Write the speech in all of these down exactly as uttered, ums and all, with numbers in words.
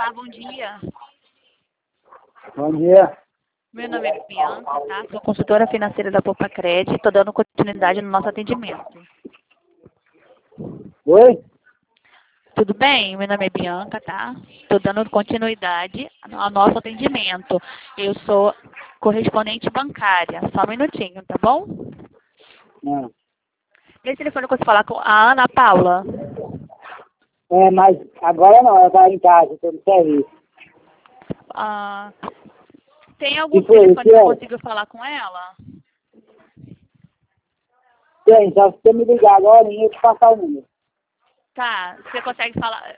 Olá, bom dia. Bom dia. Meu nome é Bianca, tá? Sou consultora financeira da Poupa Crédito. Estou dando continuidade no nosso atendimento. Oi? Tudo bem? Meu nome é Bianca, tá? Estou dando continuidade ao nosso atendimento. Eu sou correspondente bancária. Só um minutinho, tá bom? Ah. Esse telefone eu consigo falar com a Ana Paula. É, mas agora não, ela tá em casa, estou no serviço. Ah, tem algum Que foi? telefone Que que eu é? consigo falar com ela? Tem, só se você me ligar agora e eu te passar o número. Tá, você consegue falar?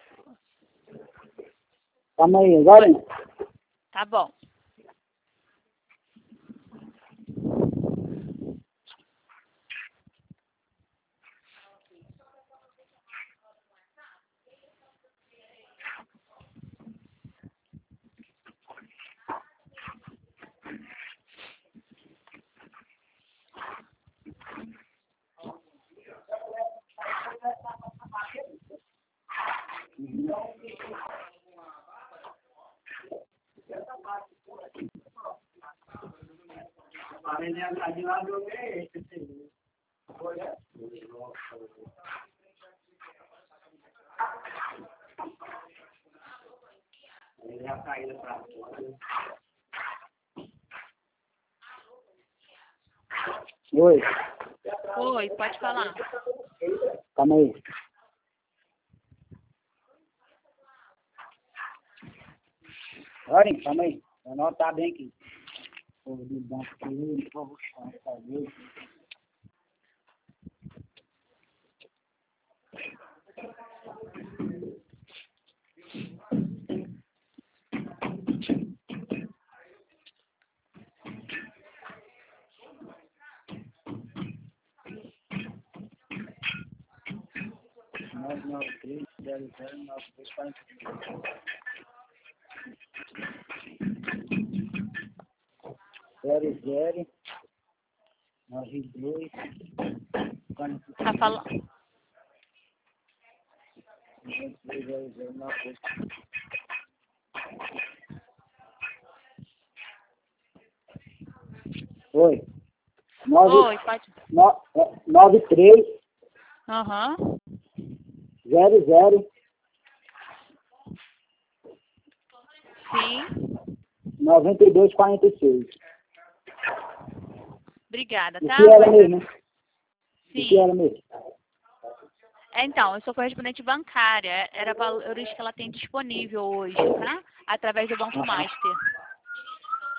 Calma aí, agora não. Tá bom. Oi, Oi, pode falar. calma aí. Olha, calma aí. Vou anotar bem aqui. Vou ligar aqui, vou fazer. nove nove três, zero zero, nove três quatro zero zero, nove dois, Tá falando? zero zero, nove dois. Oi. Oi, pode. nove três, Aham. zero zero, Sim. noventa e dois, quarenta e seis. Obrigada, O tá? que era mesmo? O que Sim. era mesmo? É, então, eu sou correspondente bancária. Era valores que ela tem disponível hoje, tá? Através do Banco Aham. Master.